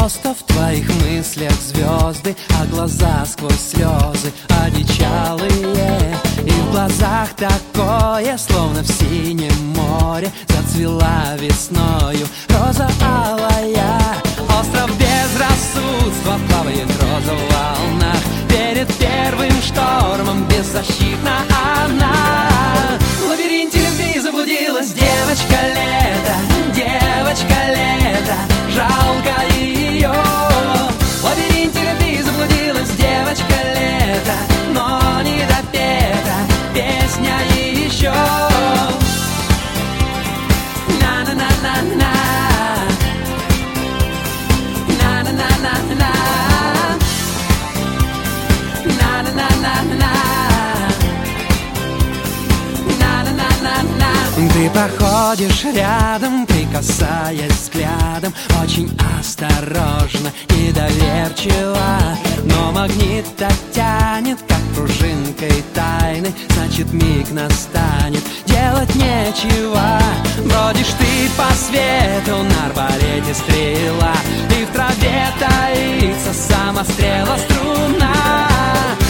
Просто в твоих мыслях звезды, а глаза сквозь слезы одичалые. И в глазах такое, словно в синем море зацвела весною роза алая. Остров безрассудства плавает роза в волнах. Перед первым штормом беззащитна она. В лабиринте любви заблудилась девочка лето, девочка лето, жалко ее. В лабиринте любви заблудилась девочка лето, но не допета песня еще. На-на-на-на-на, на-на-на-на-на, на-на-на-на-на, на-на-на-на-на. Ты проходишь рядом, прикасаясь взглядом, очень осторожно, недоверчиво. Но магнит так тянет, как пружинкой тайны. Значит, миг настанет, делать нечего. Бродишь ты по свету, на арбалете стрела, и в траве таится самострела струна.